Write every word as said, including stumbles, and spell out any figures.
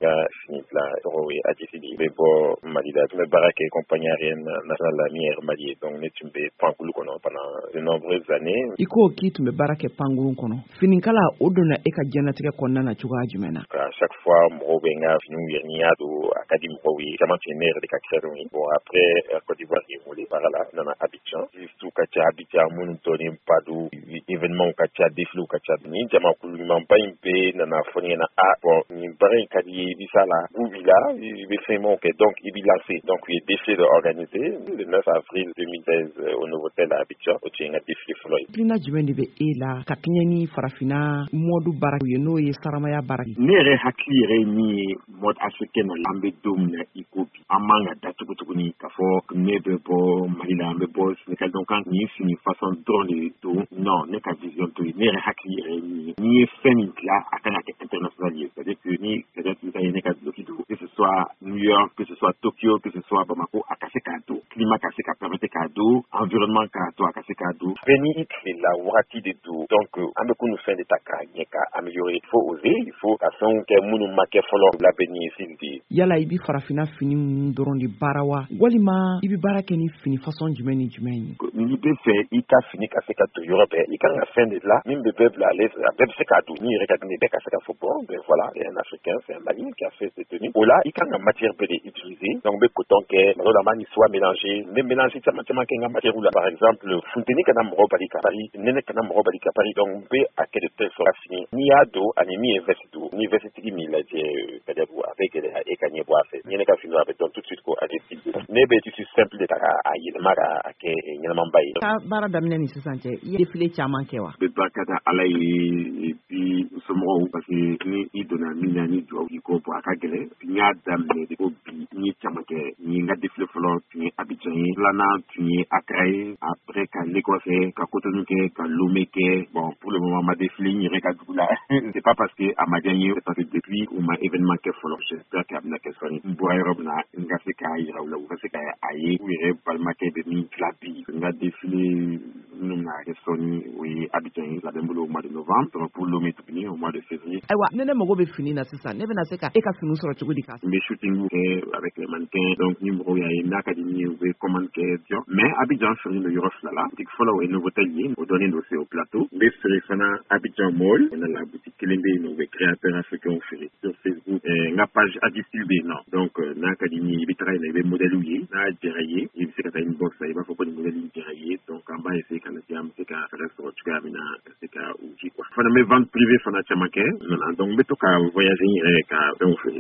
ka finitla rowe adifidi be bo malida me barake compagnie aérienne nationale la mière mali donc ne tumbe pankulu kono pendant de nombreuses années iko ki tumbe barake pangulu kono fininkala odona e ka janatige konna na chuga jumena à chaque fois mo benga finu yernia do académie ko wi kama tenir de ka créer bon après Côte d'Ivoire qui voulait par là dans Abidjan tout ka cha Abidjan mun toni padu événement ka cha défilé ka cha ni jama kulu mamba impe na foni na a bon ni bare kadi bisala bouvila il fait mon que donc il a fait donc il est défilé organisé le neuf avril deux mille seize au Novotel à Abidjan au Tchenga défilé floy plina jumeni be ela ka kinyani farafina modu barak yeno ye saramaya barak nere hakire ni mod africain lambe domna ikopi amanga datukutuni kafo nebe bo malila ambe bo Sénégal donc quand ni fini façon drôle to non ne ka vision to nere hakire ni ni feni là akana international c'est-à-dire que ni peut-être ne ka que ce soit New York, que ce soit Tokyo, que ce soit Bamako, à casser cadeau. Climat cassé permettre cadeau, environnement cadeau, à casser cadeau. Venir la wati de tout. Donc, on peut nous faire des takas, améliorer. Il faut oser, il faut qu'à son que nous marquer follow la venir ici. Yala ibi farafina fini doron di barawa. Walima ibi barake ni fini façon jumeni jumeni. Ni be fait, il ka fini casser cadeau européen. Il ka la fin de là, même le peuple la laisse, la peuple c'est cadeau. Ni regarder des casser cadeau football, ben voilà, un Africain, c'est un Malien qui a fait cette tenue. Là, il y a matière peut être utilisée. Donc, le coton que la manie soit mélangée. Mais mélanger, ça m'a qu'il y a matière là. Par exemple, Fonteni Kanam Robali Kapari, Nene Kanam Robali Kapari, donc, on peut à quel tel sera fini. Ni à dos, animi et vestido. Ni vestido, ni la dit, avec les écaniers bois fait. Ni n'est qu'à finir avec donc tout de suite, quoi, à des styles. Mais, ben, tu suis simple de ta à Yelmara, à Ké, Yelmambaye. Ta bara damine ni sisante, il défilé Tiaman Kewa. Le Bakata Alaï, et puis, nous sommes au parce que ni Idona, ni Nani, doit y pour Akagele. Nya damne de obi ni chamake ni nga défilé folo ni Abidjan lana ni Accra après ka Lagos ka Cotonou ke ka Lomé ke bon pour le moment ma défilé ni reka dula c'est pas parce que à ma gagné c'est parce que depuis ou ma événement ke folo j'espère que amna ke soni boy robna nga se ka ira ou la ou se ka aye ou ire palma ke de ni klabi nga défilé nous na ke soni oui Abidjan la dembulo au mois de novembre pour Lomé tout fini au mois de février aywa nene mogo be fini na sisa nebe na se ka e ka finu soro chugudi ka mes shooting avec les mannequins donc numéro ya une académie ou commande que mais Abidjan sur le Europe là dik follow et nouveau taille au donner dossier au plateau mais sur fana Abidjan Mall on a la boutique Kelembe nous créateurs africains sur Facebook et la page à distribuer non donc na académie il travaille les modèles oui na déraillé il c'est que une box il va faut pas des modèles déraillés donc en bas c'est quand le diam c'est quand restaurant tu as mina c'est quand ou quoi fana mes ventes privées fana chamake non donc mais to ka voyager ka on fait